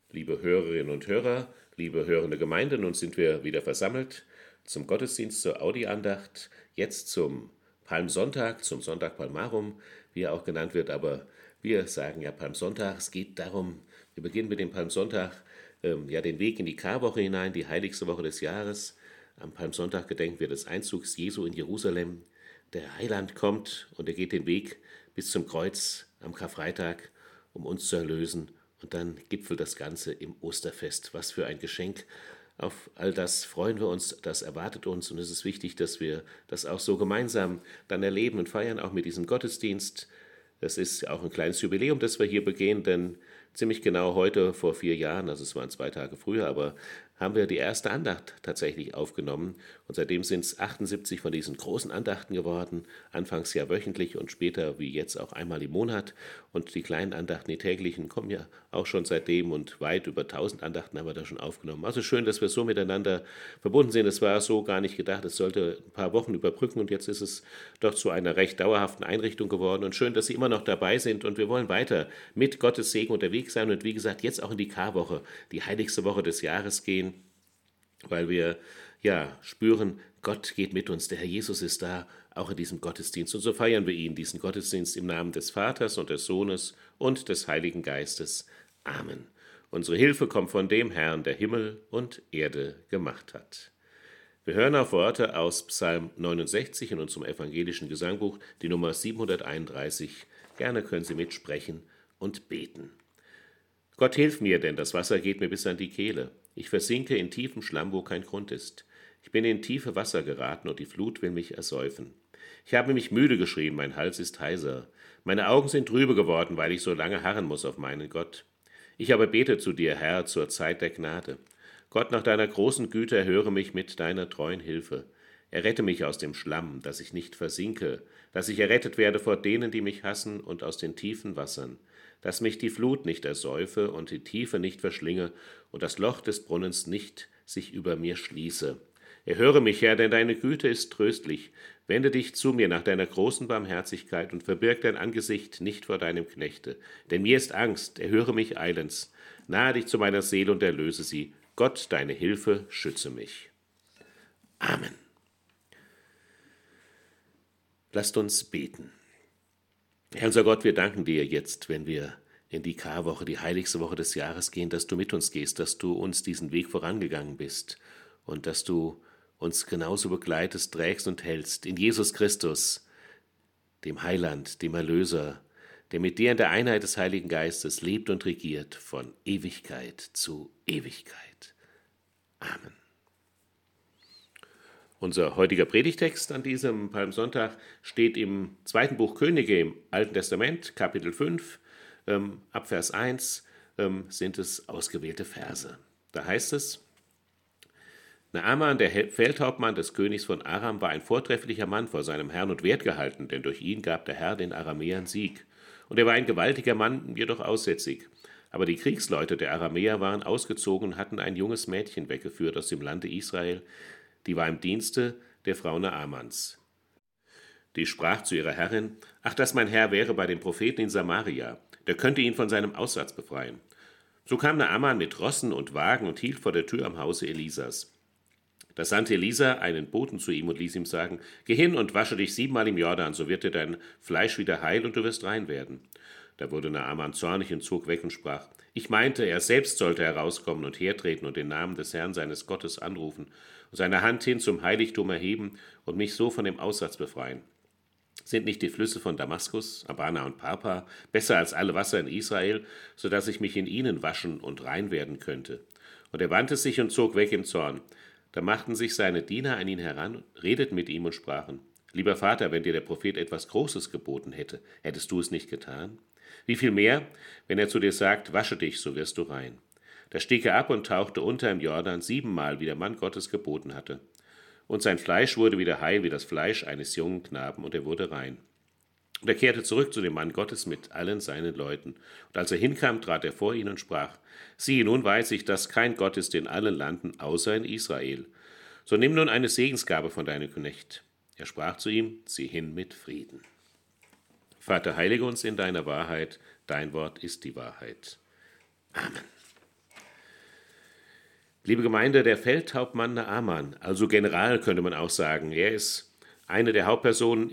Liebe Hörerinnen und Hörer, liebe hörende Gemeinde, nun sind wir wieder versammelt zum Gottesdienst, zur Audi-Andacht, jetzt zum Palmsonntag, zum Sonntag Palmarum, wie er auch genannt wird, aber wir sagen ja Palmsonntag. Es geht darum, wir beginnen mit dem Palmsonntag, den Weg in die Karwoche hinein, die heiligste Woche des Jahres. Am Palmsonntag gedenken wir des Einzugs Jesu in Jerusalem. Der Heiland kommt und er geht den Weg bis zum Kreuz am Karfreitag, um uns zu erlösen. Und dann gipfelt das Ganze im Osterfest. Was für ein Geschenk. Auf all das freuen wir uns, das erwartet uns. Und es ist wichtig, dass wir das auch so gemeinsam dann erleben und feiern, auch mit diesem Gottesdienst. Das ist auch ein kleines Jubiläum, das wir hier begehen, denn ziemlich genau heute vor 4 Jahren, also es waren 2 Tage früher, aber haben wir die erste Andacht tatsächlich aufgenommen. Und seitdem sind es 78 von diesen großen Andachten geworden, anfangs ja wöchentlich und später wie jetzt auch einmal im Monat. Und die kleinen Andachten, die täglichen, kommen ja auch schon seitdem und weit über 1000 Andachten haben wir da schon aufgenommen. Also schön, dass wir so miteinander verbunden sind. Es war so gar nicht gedacht, es sollte ein paar Wochen überbrücken und jetzt ist es doch zu einer recht dauerhaften Einrichtung geworden. Und schön, dass Sie immer noch dabei sind und wir wollen weiter mit Gottes Segen unterwegs sein und wie gesagt, jetzt auch in die Karwoche, die heiligste Woche des Jahres gehen, weil wir ja spüren, Gott geht mit uns, der Herr Jesus ist da, auch in diesem Gottesdienst. Und so feiern wir ihn, diesen Gottesdienst im Namen des Vaters und des Sohnes und des Heiligen Geistes. Amen. Unsere Hilfe kommt von dem Herrn, der Himmel und Erde gemacht hat. Wir hören auf Worte aus Psalm 69 in unserem evangelischen Gesangbuch, die Nummer 731. Gerne können Sie mitsprechen und beten. Gott, hilf mir, denn das Wasser geht mir bis an die Kehle. Ich versinke in tiefem Schlamm, wo kein Grund ist. Ich bin in tiefe Wasser geraten und die Flut will mich ersäufen. Ich habe mich müde geschrien, mein Hals ist heiser. Meine Augen sind trübe geworden, weil ich so lange harren muss auf meinen Gott. Ich aber bete zu dir, Herr, zur Zeit der Gnade. Gott, nach deiner großen Güte erhöre mich mit deiner treuen Hilfe. Errette mich aus dem Schlamm, dass ich nicht versinke, dass ich errettet werde vor denen, die mich hassen, und aus den tiefen Wassern, dass mich die Flut nicht ersäufe und die Tiefe nicht verschlinge und das Loch des Brunnens nicht sich über mir schließe. Erhöre mich, Herr, denn deine Güte ist tröstlich. Wende dich zu mir nach deiner großen Barmherzigkeit und verbirg dein Angesicht nicht vor deinem Knechte. Denn mir ist Angst, erhöre mich eilends. Nahe dich zu meiner Seele und erlöse sie. Gott, deine Hilfe, schütze mich. Amen. Lasst uns beten. Herr unser Gott, wir danken dir jetzt, wenn wir in die Karwoche, die heiligste Woche des Jahres gehen, dass du mit uns gehst, dass du uns diesen Weg vorangegangen bist und dass du uns genauso begleitest, trägst und hältst in Jesus Christus, dem Heiland, dem Erlöser, der mit dir in der Einheit des Heiligen Geistes lebt und regiert von Ewigkeit zu Ewigkeit. Amen. Unser heutiger Predigtext an diesem Palmsonntag steht im 2. Buch Könige im Alten Testament, Kapitel 5, ab Vers 1 sind es ausgewählte Verse. Da heißt es: Naaman, der Feldhauptmann des Königs von Aram, war ein vortrefflicher Mann vor seinem Herrn und wertgehalten, denn durch ihn gab der Herr den Aramäern Sieg. Und er war ein gewaltiger Mann, jedoch aussätzig. Aber die Kriegsleute der Aramäer waren ausgezogen und hatten ein junges Mädchen weggeführt aus dem Lande Israel, die war im Dienste der Frau Naamans. Die sprach zu ihrer Herrin: Ach, dass mein Herr wäre bei dem Propheten in Samaria, der könnte ihn von seinem Aussatz befreien. So kam Naaman mit Rossen und Wagen und hielt vor der Tür am Hause Elisas. Da sandte Elisa einen Boten zu ihm und ließ ihm sagen: Geh hin und wasche dich 7-mal im Jordan, so wird dir dein Fleisch wieder heil und du wirst rein werden. Da wurde Naaman zornig und zog weg und sprach: Ich meinte, er selbst sollte herauskommen und hertreten und den Namen des Herrn seines Gottes anrufen und seine Hand hin zum Heiligtum erheben und mich so von dem Aussatz befreien. Sind nicht die Flüsse von Damaskus, Abana und Pharpar besser als alle Wasser in Israel, so dass ich mich in ihnen waschen und rein werden könnte? Und er wandte sich und zog weg im Zorn. Da machten sich seine Diener an ihn heran, redeten mit ihm und sprachen: Lieber Vater, wenn dir der Prophet etwas Großes geboten hätte, hättest du es nicht getan? Wie viel mehr, wenn er zu dir sagt: Wasche dich, so wirst du rein. Da stieg er ab und tauchte unter im Jordan 7-mal, wie der Mann Gottes geboten hatte. Und sein Fleisch wurde wieder heil wie das Fleisch eines jungen Knaben, und er wurde rein. Und er kehrte zurück zu dem Mann Gottes mit allen seinen Leuten. Und als er hinkam, trat er vor ihn und sprach: Siehe, nun weiß ich, dass kein Gott ist in allen Landen, außer in Israel. So nimm nun eine Segensgabe von deinem Knecht. Er sprach zu ihm: Zieh hin mit Frieden. Vater, heilige uns in deiner Wahrheit, dein Wort ist die Wahrheit. Amen. Liebe Gemeinde, der Feldhauptmann Naaman, also General könnte man auch sagen, er ist eine der Hauptpersonen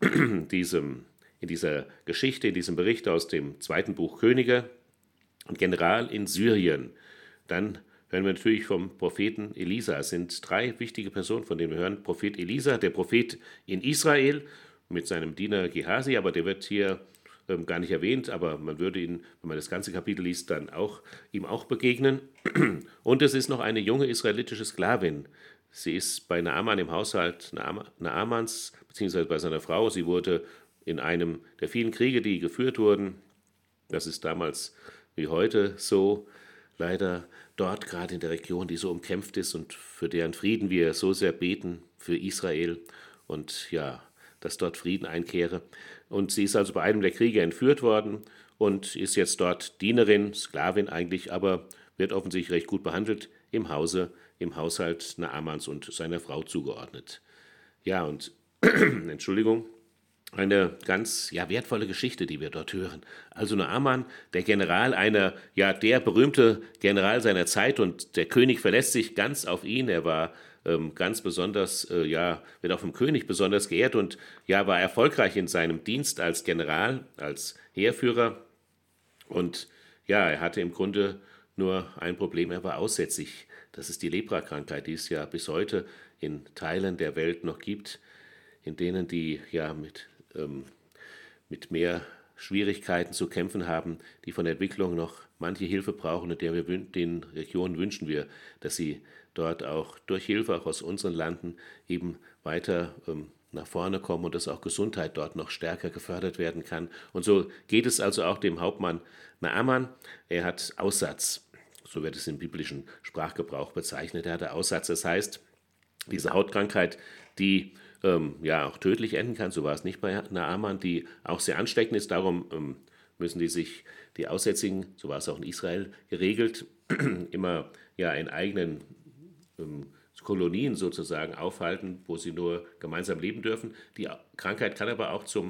in dieser Geschichte, in diesem Bericht aus dem zweiten Buch Könige und General in Syrien. Dann hören wir natürlich vom Propheten Elisa. Es sind drei wichtige Personen, von denen wir hören. Prophet Elisa, der Prophet in Israel mit seinem Diener Gehasi, aber der wird hier gar nicht erwähnt, aber man würde ihn, wenn man das ganze Kapitel liest, dann ihm auch begegnen. Und es ist noch eine junge israelitische Sklavin. Sie ist bei Naaman im Haushalt Naamans, beziehungsweise bei seiner Frau. Sie wurde in einem der vielen Kriege, die geführt wurden, das ist damals wie heute so, leider dort gerade in der Region, die so umkämpft ist und für deren Frieden wir so sehr beten, für Israel und ja, dass dort Frieden einkehre. Und sie ist also bei einem der Kriege entführt worden und ist jetzt dort Dienerin, Sklavin eigentlich, aber wird offensichtlich recht gut behandelt im Haushalt Naamans und seiner Frau zugeordnet. Ja, und Entschuldigung, eine ganz wertvolle Geschichte, die wir dort hören. Also Naaman, der General, der berühmte General seiner Zeit, und der König verlässt sich ganz auf ihn. Er war ganz besonders, wird auch vom König besonders geehrt und war erfolgreich in seinem Dienst als General, als Heerführer. Und er hatte im Grunde nur ein Problem, er war aussätzig. Das ist die Lepra-Krankheit, die es ja bis heute in Teilen der Welt noch gibt, in denen die mit mehr Schwierigkeiten zu kämpfen haben, die von der Entwicklung noch manche Hilfe brauchen, und den Regionen wünschen wir, dass sie dort auch durch Hilfe, auch aus unseren Landen, eben weiter nach vorne kommen und dass auch Gesundheit dort noch stärker gefördert werden kann. Und so geht es also auch dem Hauptmann Naaman. Er hat Aussatz, so wird es im biblischen Sprachgebrauch bezeichnet. Er hatte Aussatz, das heißt, diese Hautkrankheit, die auch tödlich enden kann, so war es nicht bei Naaman, die auch sehr ansteckend ist. Darum müssen die Aussätzigen, so war es auch in Israel geregelt, immer in eigenen Kolonien sozusagen aufhalten, wo sie nur gemeinsam leben dürfen. Die Krankheit kann aber auch zum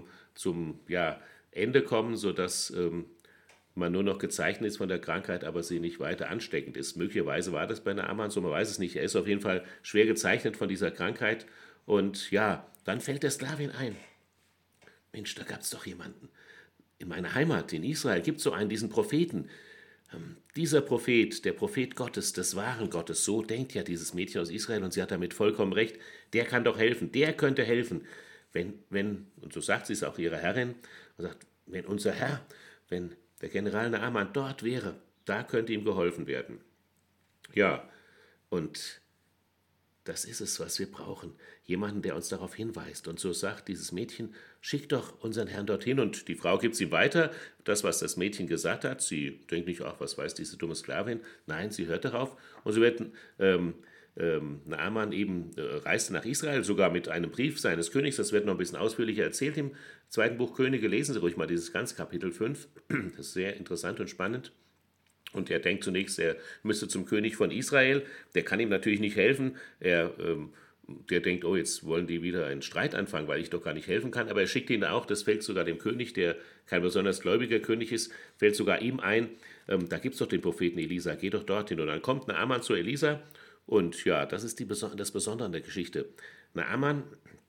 Ende kommen, sodass man nur noch gezeichnet ist von der Krankheit, aber sie nicht weiter ansteckend ist. Möglicherweise war das bei Naaman so, man weiß es nicht. Er ist auf jeden Fall schwer gezeichnet von dieser Krankheit. Und dann fällt der Sklavin ein. Mensch, da gab es doch jemanden. In meiner Heimat, in Israel, gibt es so einen, diesen Propheten. Dieser Prophet, der Prophet Gottes, des wahren Gottes, so denkt ja dieses Mädchen aus Israel, und sie hat damit vollkommen recht, der kann doch helfen, der könnte helfen. Und so sagt sie es auch ihrer Herrin, und sagt, wenn unser Herr, wenn der General Naaman dort wäre, da könnte ihm geholfen werden. Ja, und das ist es, was wir brauchen. Jemanden, der uns darauf hinweist. Und so sagt dieses Mädchen, schick doch unseren Herrn dorthin. Und die Frau gibt es ihm weiter, das, was das Mädchen gesagt hat. Sie denkt nicht, ach, was weiß diese dumme Sklavin. Nein, sie hört darauf. Und so wird Naaman eben reiste nach Israel, sogar mit einem Brief seines Königs. Das wird noch ein bisschen ausführlicher erzählt im zweiten Buch Könige. Lesen Sie ruhig mal dieses ganze Kapitel 5. Das ist sehr interessant und spannend. Und er denkt zunächst, er müsste zum König von Israel. Der kann ihm natürlich nicht helfen. Der denkt, oh, jetzt wollen die wieder einen Streit anfangen, weil ich doch gar nicht helfen kann. Aber er schickt ihn auch, das fällt sogar dem König, der kein besonders gläubiger König ist, fällt sogar ihm ein, da gibt es doch den Propheten Elisa, geh doch dorthin. Und dann kommt Naaman zu Elisa. Und das ist das Besondere an der Geschichte. Naaman,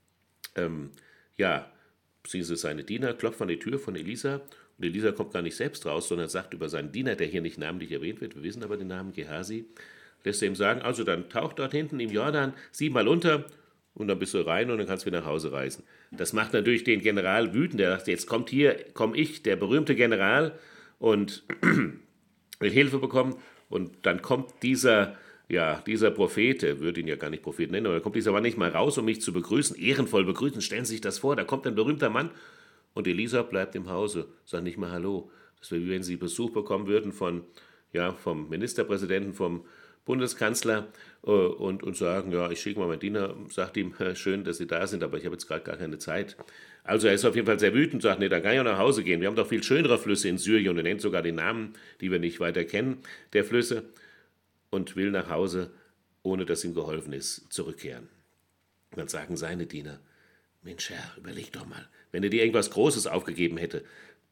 beziehungsweise seine Diener, klopft an die Tür von Elisa. Und Elisa kommt gar nicht selbst raus, sondern sagt über seinen Diener, der hier nicht namentlich erwähnt wird, wir wissen aber den Namen Gehasi, lässt er ihm sagen, also dann tauch dort hinten im Jordan 7-mal unter und dann bist du rein und dann kannst du wieder nach Hause reisen. Das macht natürlich den General wütend, der sagt, jetzt komme ich, der berühmte General, und will Hilfe bekommen, und dann kommt dieser Prophet, der würde ihn ja gar nicht Prophet nennen, aber dann kommt dieser Mann nicht mal raus, um mich zu begrüßen, ehrenvoll begrüßen, stellen Sie sich das vor, da kommt ein berühmter Mann, und Elisa bleibt im Hause, sagt nicht mal Hallo. Das wäre wie wenn Sie Besuch bekommen würden vom Ministerpräsidenten, vom Bundeskanzler und sagen, ich schicke mal meinen Diener, sagt ihm, schön, dass Sie da sind, aber ich habe jetzt gerade gar keine Zeit. Also er ist auf jeden Fall sehr wütend, sagt, nee, dann kann ich auch nach Hause gehen. Wir haben doch viel schönere Flüsse in Syrien, und er nennt sogar die Namen, die wir nicht weiter kennen, der Flüsse, und will nach Hause, ohne dass ihm geholfen ist, zurückkehren. Dann sagen seine Diener, Mensch, Herr, überleg doch mal, wenn er dir irgendwas Großes aufgegeben hätte,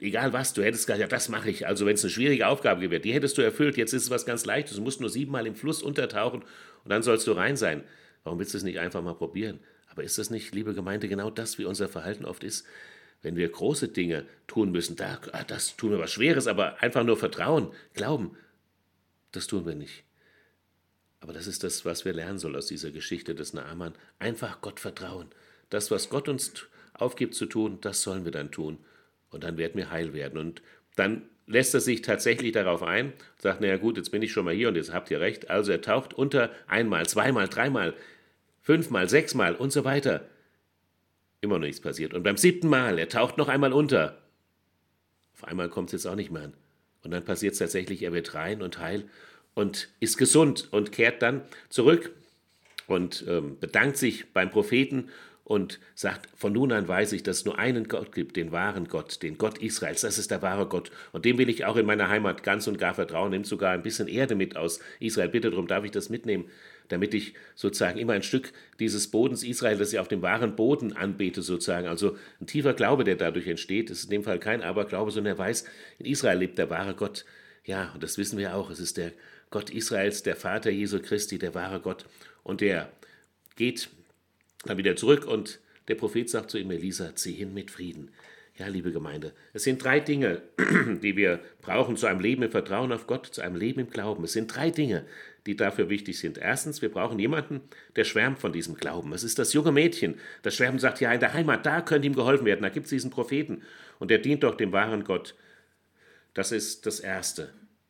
egal was, du hättest gesagt, ja, das mache ich. Also wenn es eine schwierige Aufgabe wird, die hättest du erfüllt, jetzt ist es was ganz Leichtes. Du musst nur 7-mal im Fluss untertauchen und dann sollst du rein sein. Warum willst du es nicht einfach mal probieren? Aber ist das nicht, liebe Gemeinde, genau das, wie unser Verhalten oft ist? Wenn wir große Dinge tun müssen, das tun wir was Schweres, aber einfach nur Vertrauen, Glauben, das tun wir nicht. Aber das ist das, was wir lernen sollen aus dieser Geschichte des Naaman. Einfach Gott vertrauen. Das, was Gott uns aufgibt zu tun, das sollen wir dann tun. Und dann werden wir heil werden. Und dann lässt er sich tatsächlich darauf ein, sagt, naja gut, jetzt bin ich schon mal hier und jetzt habt ihr recht. Also er taucht unter 1-mal, 2-mal, 3-mal, 5-mal, 6-mal und so weiter. Immer noch nichts passiert. Und beim 7. Mal, er taucht noch einmal unter. Auf einmal kommt es jetzt auch nicht mehr an. Und dann passiert es tatsächlich, er wird rein und heil und ist gesund und kehrt dann zurück und bedankt sich beim Propheten und sagt, von nun an weiß ich, dass es nur einen Gott gibt, den wahren Gott, den Gott Israels, das ist der wahre Gott. Und dem will ich auch in meiner Heimat ganz und gar vertrauen. Nimmt sogar ein bisschen Erde mit aus Israel. Bitte darum, darf ich das mitnehmen, damit ich sozusagen immer ein Stück dieses Bodens Israel, das ich auf dem wahren Boden anbete sozusagen. Also ein tiefer Glaube, der dadurch entsteht, ist in dem Fall kein Aberglaube, sondern er weiß, in Israel lebt der wahre Gott. Ja, und das wissen wir auch. Es ist der Gott Israels, der Vater Jesu Christi, der wahre Gott. Und der geht dann wieder zurück und der Prophet sagt zu ihm, Elisa, zieh hin mit Frieden. Ja, liebe Gemeinde, es sind 3 Dinge, die wir brauchen zu einem Leben im Vertrauen auf Gott, zu einem Leben im Glauben. Es sind 3 Dinge, die dafür wichtig sind. Erstens, wir brauchen jemanden, der schwärmt von diesem Glauben. Es ist das junge Mädchen, das schwärmt und sagt, ja, in der Heimat, da könnte ihm geholfen werden, da gibt es diesen Propheten und der dient doch dem wahren Gott. Das ist das Erste.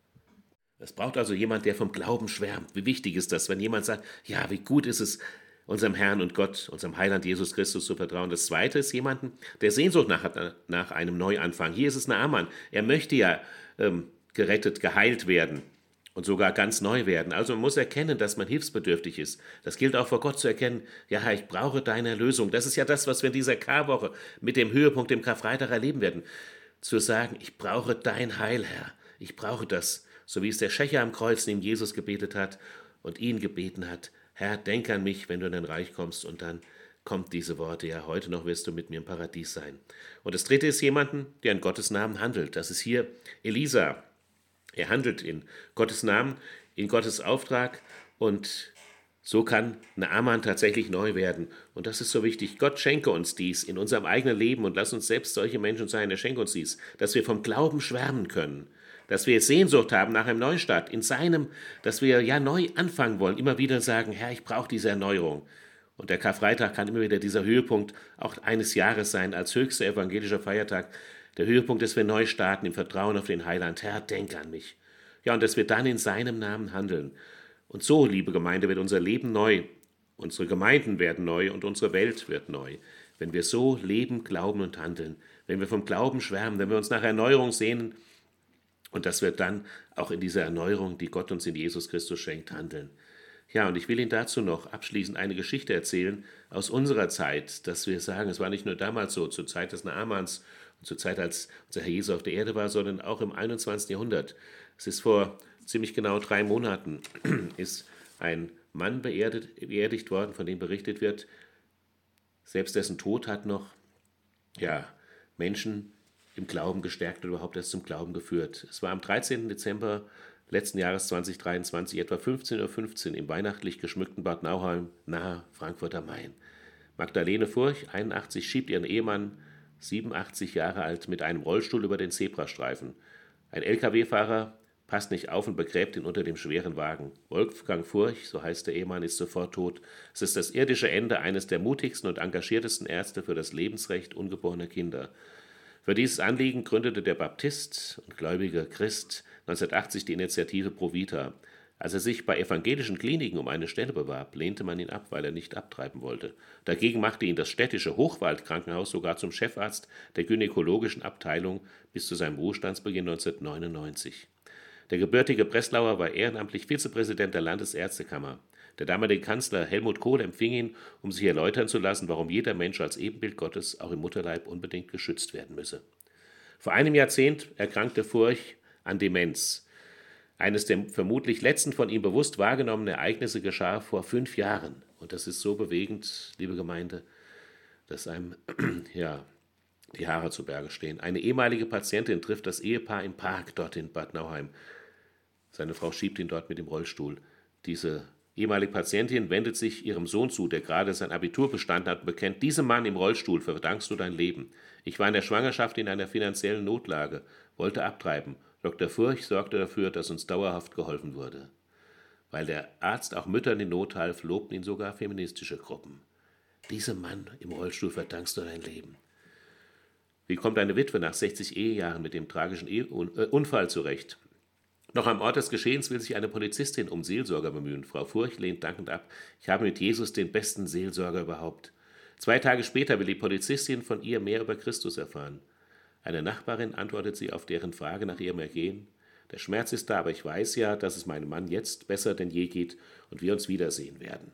Es braucht also jemand, der vom Glauben schwärmt. Wie wichtig ist das, wenn jemand sagt, ja, wie gut ist es, unserem Herrn und Gott, unserem Heiland Jesus Christus zu vertrauen. Das Zweite ist jemanden, der Sehnsucht nach einem Neuanfang. Hier ist es Naaman. Er möchte ja gerettet, geheilt werden und sogar ganz neu werden. Also man muss erkennen, dass man hilfsbedürftig ist. Das gilt auch vor Gott zu erkennen, ja, Herr, ich brauche deine Erlösung. Das ist ja das, was wir in dieser Karwoche mit dem Höhepunkt dem Karfreitag erleben werden. Zu sagen, ich brauche dein Heil, Herr. Ich brauche das. So wie es der Schächer am Kreuz neben Jesus gebetet hat und ihn gebeten hat, Herr, denk an mich, wenn du in dein Reich kommst. Und dann kommt diese Worte, ja, heute noch wirst du mit mir im Paradies sein. Und das Dritte ist jemanden, der in Gottes Namen handelt. Das ist hier Elisa. Er handelt in Gottes Namen, in Gottes Auftrag und so kann Naaman tatsächlich neu werden. Und das ist so wichtig. Gott schenke uns dies in unserem eigenen Leben und lass uns selbst solche Menschen sein. Er schenke uns dies, dass wir vom Glauben schwärmen können, dass wir Sehnsucht haben nach einem Neustart in seinem, dass wir ja neu anfangen wollen, immer wieder sagen, Herr, ich brauche diese Erneuerung. Und der Karfreitag kann immer wieder dieser Höhepunkt auch eines Jahres sein, als höchster evangelischer Feiertag. Der Höhepunkt, dass wir neu starten im Vertrauen auf den Heiland. Herr, denk an mich. Ja, und dass wir dann in seinem Namen handeln. Und so, liebe Gemeinde, wird unser Leben neu. Unsere Gemeinden werden neu und unsere Welt wird neu. Wenn wir so leben, glauben und handeln. Wenn wir vom Glauben schwärmen, wenn wir uns nach Erneuerung sehnen, und dass wir dann auch in dieser Erneuerung, die Gott uns in Jesus Christus schenkt, handeln. Ja, und ich will Ihnen dazu noch abschließend eine Geschichte erzählen aus unserer Zeit, dass wir sagen, es war nicht nur damals so, zur Zeit des Naamans und zur Zeit, als unser Herr Jesus auf der Erde war, sondern auch im 21. Jahrhundert. Es ist vor ziemlich genau 3 Monaten, ist ein Mann beerdigt worden, von dem berichtet wird, selbst dessen Tod hat noch Menschen im Glauben gestärkt und überhaupt erst zum Glauben geführt. Es war am 13. Dezember letzten Jahres 2023, etwa 15:15 Uhr im weihnachtlich geschmückten Bad Nauheim nahe Frankfurt am Main. Magdalene Furch, 81, schiebt ihren Ehemann, 87 Jahre alt, mit einem Rollstuhl über den Zebrastreifen. Ein Lkw-Fahrer passt nicht auf und begräbt ihn unter dem schweren Wagen. Wolfgang Furch, so heißt der Ehemann, ist sofort tot. Es ist das irdische Ende eines der mutigsten und engagiertesten Ärzte für das Lebensrecht ungeborener Kinder. Für dieses Anliegen gründete der Baptist und gläubige Christ 1980 die Initiative Pro Vita. Als er sich bei evangelischen Kliniken um eine Stelle bewarb, lehnte man ihn ab, weil er nicht abtreiben wollte. Dagegen machte ihn das städtische Hochwald-Krankenhaus sogar zum Chefarzt der gynäkologischen Abteilung bis zu seinem Ruhestandsbeginn 1999. Der gebürtige Breslauer war ehrenamtlich Vizepräsident der Landesärztekammer. Der damalige Kanzler Helmut Kohl empfing ihn, um sich erläutern zu lassen, warum jeder Mensch als Ebenbild Gottes auch im Mutterleib unbedingt geschützt werden müsse. Vor einem Jahrzehnt erkrankte Furch an Demenz. Eines der vermutlich letzten von ihm bewusst wahrgenommenen Ereignisse geschah vor 5 Jahren. Und das ist so bewegend, liebe Gemeinde, dass einem die Haare zu Berge stehen. Eine ehemalige Patientin trifft das Ehepaar im Park dort in Bad Nauheim. Seine Frau schiebt ihn dort mit dem Rollstuhl. Diese ehemalige Patientin wendet sich ihrem Sohn zu, der gerade sein Abitur bestanden hat und bekennt: Diesem Mann im Rollstuhl verdankst du dein Leben. Ich war in der Schwangerschaft in einer finanziellen Notlage, wollte abtreiben. Dr. Furch sorgte dafür, dass uns dauerhaft geholfen wurde. Weil der Arzt auch Müttern in Not half, lobten ihn sogar feministische Gruppen. Diesem Mann im Rollstuhl verdankst du dein Leben. Wie kommt eine Witwe nach 60 Ehejahren mit dem tragischen Unfall zurecht? Noch am Ort des Geschehens will sich eine Polizistin um Seelsorger bemühen. Frau Furch lehnt dankend ab. Ich habe mit Jesus den besten Seelsorger überhaupt. 2 Tage später will die Polizistin von ihr mehr über Christus erfahren. Eine Nachbarin antwortet sie auf deren Frage nach ihrem Ergehen: Der Schmerz ist da, aber ich weiß ja, dass es meinem Mann jetzt besser denn je geht und wir uns wiedersehen werden.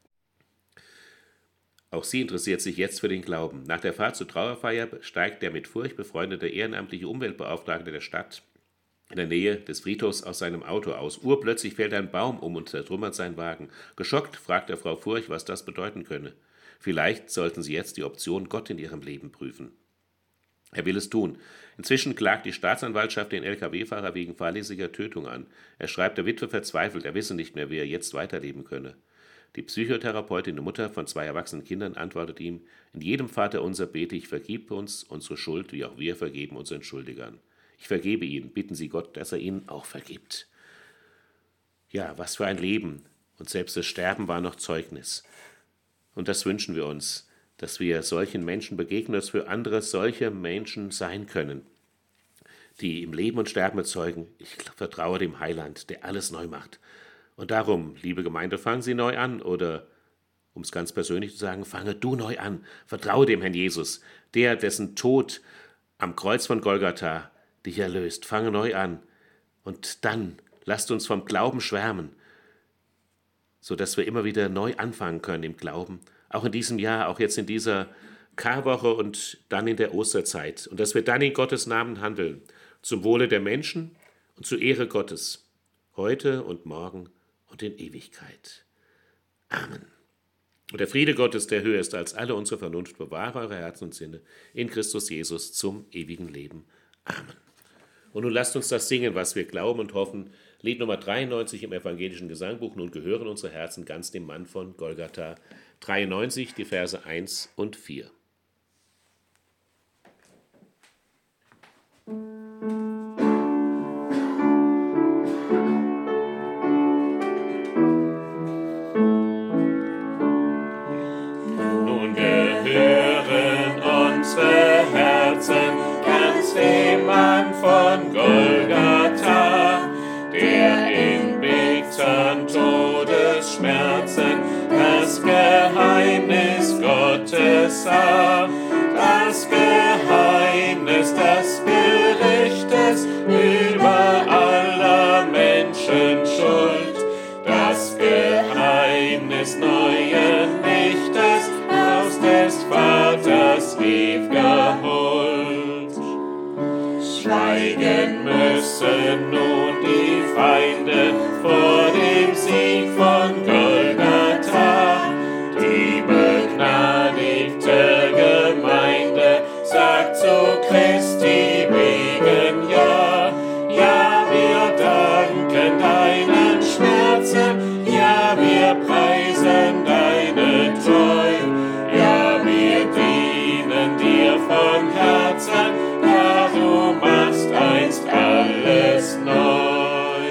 Auch sie interessiert sich jetzt für den Glauben. Nach der Fahrt zur Trauerfeier steigt der mit Furch befreundete ehrenamtliche Umweltbeauftragte der Stadt in der Nähe des Friedhofs aus seinem Auto aus. Urplötzlich fällt ein Baum um und zertrümmert sein Wagen. Geschockt fragt er Frau Furch, was das bedeuten könne. Vielleicht sollten sie jetzt die Option Gott in ihrem Leben prüfen. Er will es tun. Inzwischen klagt die Staatsanwaltschaft den Lkw-Fahrer wegen fahrlässiger Tötung an. Er schreibt der Witwe verzweifelt, er wisse nicht mehr, wie er jetzt weiterleben könne. Die Psychotherapeutin, die Mutter von 2 erwachsenen Kindern, antwortet ihm: In jedem Vaterunser bete ich, vergib uns unsere Schuld, wie auch wir vergeben unseren Schuldigern. Ich vergebe ihnen, bitten Sie Gott, dass er ihnen auch vergibt. Ja, was für ein Leben. Und selbst das Sterben war noch Zeugnis. Und das wünschen wir uns, dass wir solchen Menschen begegnen, dass für andere solche Menschen sein können, die im Leben und Sterben bezeugen: Ich vertraue dem Heiland, der alles neu macht. Und darum, liebe Gemeinde, fangen Sie neu an, oder, um es ganz persönlich zu sagen, fange du neu an. Vertraue dem Herrn Jesus, der, dessen Tod am Kreuz von Golgatha dich erlöst. Fange neu an. Und dann lasst uns vom Glauben schwärmen, sodass wir immer wieder neu anfangen können im Glauben. Auch in diesem Jahr, auch jetzt in dieser Karwoche und dann in der Osterzeit. Und dass wir dann in Gottes Namen handeln, zum Wohle der Menschen und zur Ehre Gottes, heute und morgen und in Ewigkeit. Amen. Und der Friede Gottes, der höher ist als alle unsere Vernunft, bewahre eure Herzen und Sinne in Christus Jesus zum ewigen Leben. Amen. Und nun lasst uns das singen, was wir glauben und hoffen. Lied Nummer 93 im evangelischen Gesangbuch. Nun gehören unsere Herzen ganz dem Mann von Golgatha. 93, die Verse 1 und 4. Nun gehören unsere Herzen ganz dem Mann von Golgatha, der in bittern Todesschmerzen das Geheimnis Gottes sah, das Geheimnis des Gerichtes über aller Menschen Schuld, das Geheimnis neuen Lichtes aus des Vaters ewiger Huld. Schweigen müssen nun die Feinde vor dem Sieg von Golgatha. Die begnadigte Gemeinde sagt zu Christi wegen ja. Ja, wir danken deinen Schmerzen, ja, wir preisen deine Treu, ja, wir dienen dir von Herzen, ja, du machst einst alles neu.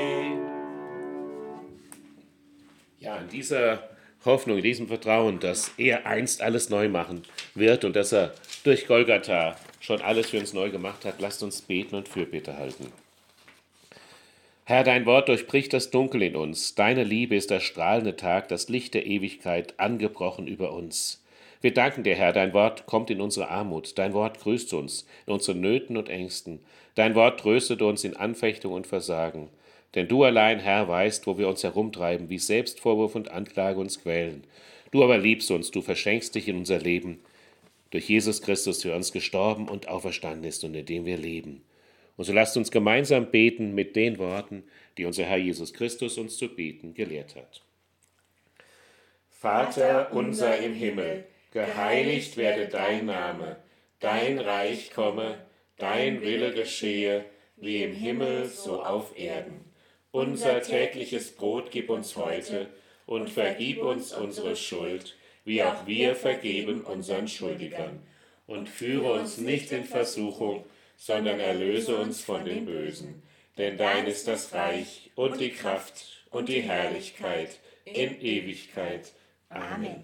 Ja, in dieser Hoffnung, in diesem Vertrauen, dass er einst alles neu machen wird und dass er durch Golgatha schon alles für uns neu gemacht hat, lasst uns beten und Fürbitte halten. Herr, dein Wort durchbricht das Dunkel in uns. Deine Liebe ist der strahlende Tag, das Licht der Ewigkeit, angebrochen über uns. Wir danken dir, Herr, dein Wort kommt in unsere Armut. Dein Wort grüßt uns in unseren Nöten und Ängsten. Dein Wort tröstet uns in Anfechtung und Versagen. Denn du allein, Herr, weißt, wo wir uns herumtreiben, wie Selbstvorwurf und Anklage uns quälen. Du aber liebst uns, du verschenkst dich in unser Leben. Durch Jesus Christus für uns gestorben und auferstanden ist und in dem wir leben. Und so lasst uns gemeinsam beten mit den Worten, die unser Herr Jesus Christus uns zu beten gelehrt hat. Vater unser im Himmel, geheiligt werde dein Name, dein Reich komme, dein Wille geschehe, wie im Himmel so auf Erden. Unser tägliches Brot gib uns heute und vergib uns unsere Schuld, wie auch wir vergeben unseren Schuldigern. Und führe uns nicht in Versuchung, sondern erlöse uns von dem Bösen. Denn dein ist das Reich und die Kraft und die Herrlichkeit in Ewigkeit. Amen.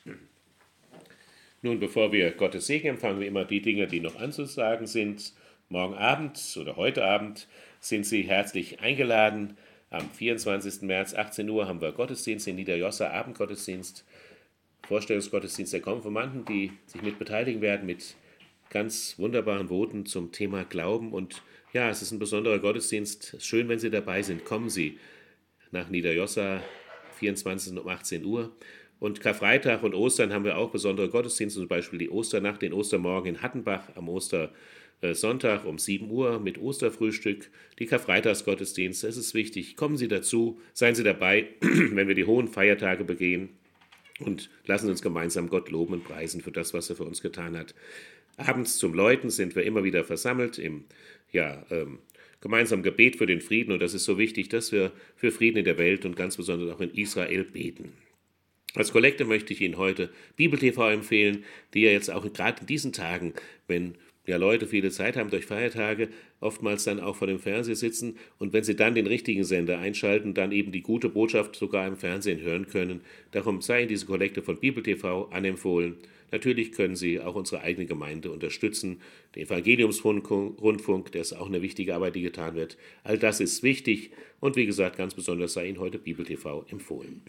Nun, bevor wir Gottes Segen empfangen, wie immer die Dinge, die noch anzusagen sind. Morgen Abend oder heute Abend sind Sie herzlich eingeladen. Am 24. März, 18 Uhr, haben wir Gottesdienst in Niederjossa, Abendgottesdienst, Vorstellungsgottesdienst der Konfirmanden, die sich mit beteiligen werden, mit ganz wunderbaren Voten zum Thema Glauben. Und ja, es ist ein besonderer Gottesdienst. Schön, wenn Sie dabei sind. Kommen Sie nach Niederjossa, 24. um 18 Uhr. Und Karfreitag und Ostern haben wir auch besondere Gottesdienste, zum Beispiel die Osternacht, den Ostermorgen in Hattenbach am Ostersonntag um 7 Uhr mit Osterfrühstück, die Karfreitagsgottesdienste. Es ist wichtig, kommen Sie dazu, seien Sie dabei, wenn wir die hohen Feiertage begehen und lassen Sie uns gemeinsam Gott loben und preisen für das, was er für uns getan hat. Abends zum Läuten sind wir immer wieder versammelt im gemeinsamen Gebet für den Frieden, und das ist so wichtig, dass wir für Frieden in der Welt und ganz besonders auch in Israel beten. Als Kollekte möchte ich Ihnen heute Bibel TV empfehlen, die ja jetzt auch gerade in diesen Tagen, wenn ja Leute viele Zeit haben durch Feiertage, oftmals dann auch vor dem Fernseher sitzen, und wenn sie dann den richtigen Sender einschalten, dann eben die gute Botschaft sogar im Fernsehen hören können. Darum sei Ihnen diese Kollekte von Bibel TV anempfohlen. Natürlich können Sie auch unsere eigene Gemeinde unterstützen, den Evangeliumsrundfunk, der ist auch eine wichtige Arbeit, die getan wird. All das ist wichtig, und wie gesagt, ganz besonders sei Ihnen heute Bibel TV empfohlen.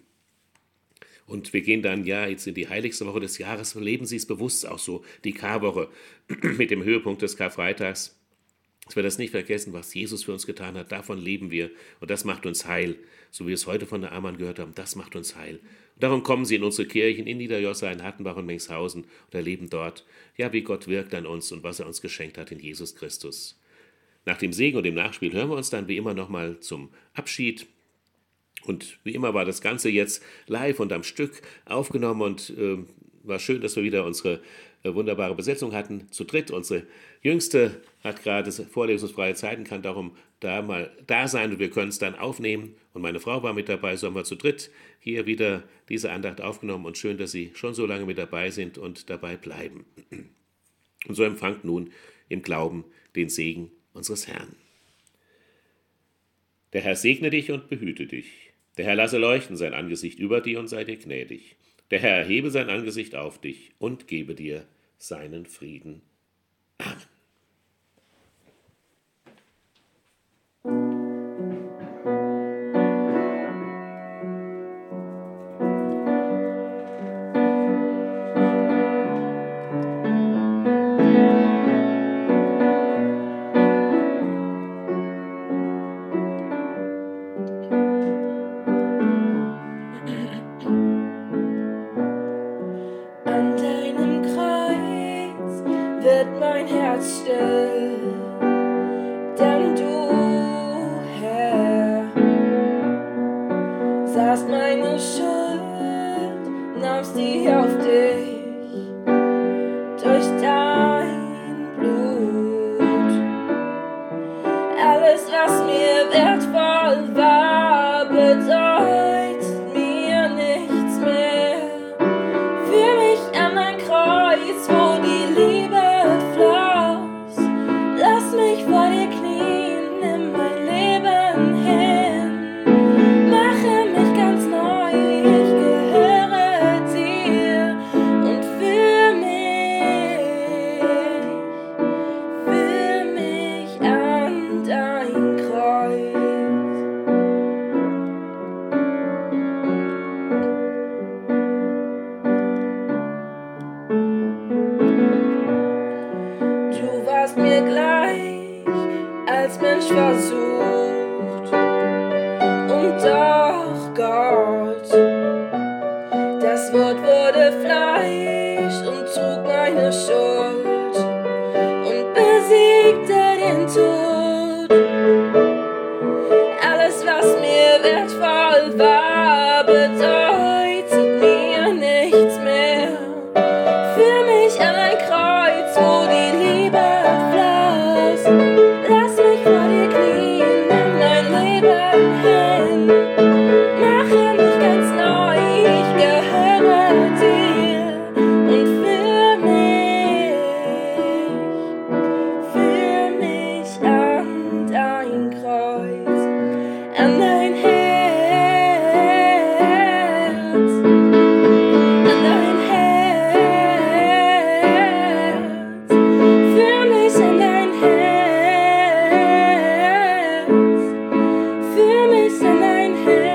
Und wir gehen dann ja jetzt in die heiligste Woche des Jahres, leben Sie es bewusst auch so, die Karwoche mit dem Höhepunkt des Karfreitags. Dass wir das nicht vergessen, was Jesus für uns getan hat, davon leben wir, und das macht uns heil. So wie wir es heute von der Amann gehört haben, das macht uns heil. Und darum kommen Sie in unsere Kirchen in Niederjossa, in Hattenbach und Mengshausen und erleben dort, ja, wie Gott wirkt an uns und was er uns geschenkt hat in Jesus Christus. Nach dem Segen und dem Nachspiel hören wir uns dann wie immer nochmal zum Abschied. Und wie immer war das Ganze jetzt live und am Stück aufgenommen, und war schön, dass wir wieder unsere wunderbare Besetzung hatten, zu dritt. Unsere Jüngste hat gerade vorlesungsfreie Zeiten, kann darum da sein, und wir können es dann aufnehmen. Und meine Frau war mit dabei, so haben wir zu dritt hier wieder diese Andacht aufgenommen, und schön, dass Sie schon so lange mit dabei sind und dabei bleiben. Und so empfangt nun im Glauben den Segen unseres Herrn. Der Herr segne dich und behüte dich. Der Herr lasse leuchten sein Angesicht über dir und sei dir gnädig. Der Herr erhebe sein Angesicht auf dich und gebe dir seinen Frieden. Amen. Für mich an ein Kreuz, wo die an dein Herz, an dein Herz, führ mich an dein Herz, führ mich an dein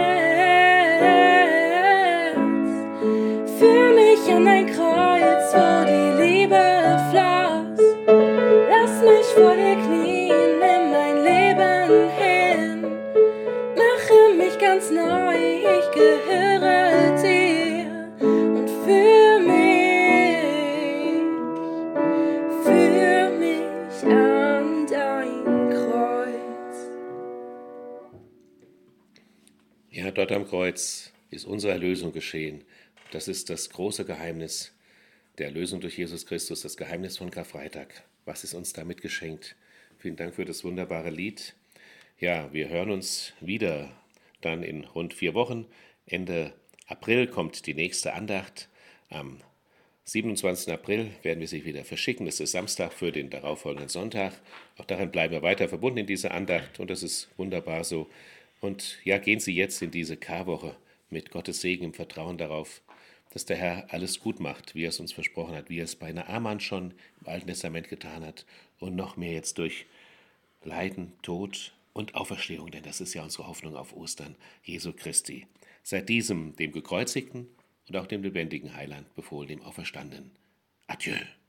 Herz, führ mich an dein Kreuz, wo die Liebe floss. Lass mich vor dir knien, nimm mein Leben hin, mache mich ganz neu, ich gehöre dir und führ mich an dein Kreuz. Ja, dort am Kreuz ist unsere Erlösung geschehen. Das ist das große Geheimnis der Erlösung durch Jesus Christus, das Geheimnis von Karfreitag. Was ist uns damit geschenkt? Vielen Dank für das wunderbare Lied. Ja, wir hören uns wieder dann in rund 4 Wochen. Ende April kommt die nächste Andacht. Am 27. April werden wir sie wieder verschicken. Das ist Samstag für den darauffolgenden Sonntag. Auch darin bleiben wir weiter verbunden in dieser Andacht und das ist wunderbar so. Und ja, gehen Sie jetzt in diese Karwoche mit Gottes Segen im Vertrauen darauf, dass der Herr alles gut macht, wie er es uns versprochen hat, wie er es bei Naaman schon im Alten Testament getan hat und noch mehr jetzt durch Leiden, Tod und Auferstehung, denn das ist ja unsere Hoffnung auf Ostern, Jesu Christi. Seit diesem, dem Gekreuzigten und auch dem lebendigen Heiland befohlen, dem Auferstandenen. Adieu.